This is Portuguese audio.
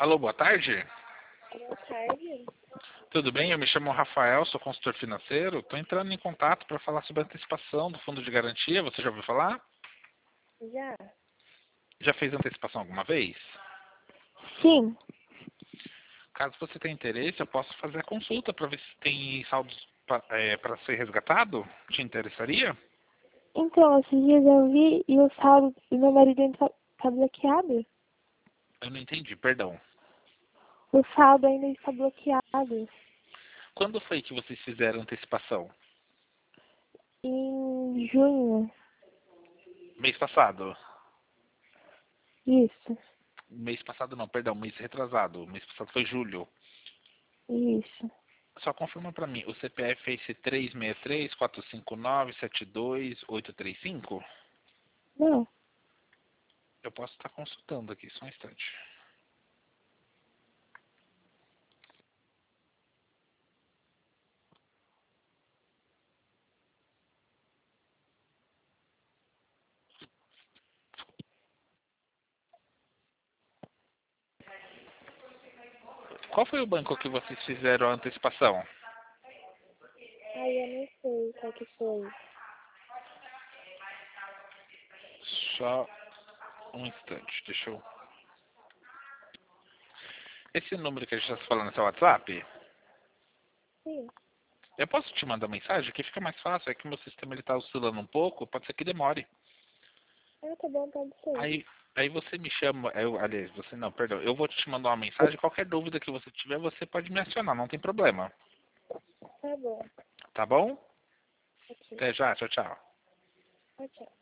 Alô, boa tarde. Boa tarde. Tudo bem? Eu me chamo Rafael, sou consultor financeiro. Estou entrando em contato para falar sobre a antecipação do fundo de garantia. Você já ouviu falar? Já? Já fez antecipação alguma vez? Sim. Caso você tenha interesse, eu posso fazer a consulta para ver se tem saldos para ser resgatado. Te interessaria? Então, esses dias eu vi e o saldo do meu marido ainda tá bloqueado. Eu não entendi, perdão. O saldo ainda está bloqueado. Quando foi que vocês fizeram antecipação? Em junho. Mês passado? Isso. Mês passado não, perdão, mês retrasado. Mês passado foi julho. Isso. Só confirma para mim, o CPF é esse 363-459-72835? Não. Eu posso estar consultando aqui, só um instante. Qual foi o banco que vocês fizeram a antecipação? Ai, eu não sei qual que foi. Só um instante, deixa eu... Esse número que a gente está falando é seu WhatsApp? Sim. Eu posso te mandar mensagem? Que fica mais fácil, é que o meu sistema está oscilando um pouco, pode ser que demore. Ah, tá bom, pode ser. Aí você me chama, aliás, você não, perdão, eu vou te mandar uma mensagem, qualquer dúvida que você tiver, você pode me acionar, não tem problema. Tá bom. Tá bom? Ok. Até já, tchau, tchau. Tchau, tchau.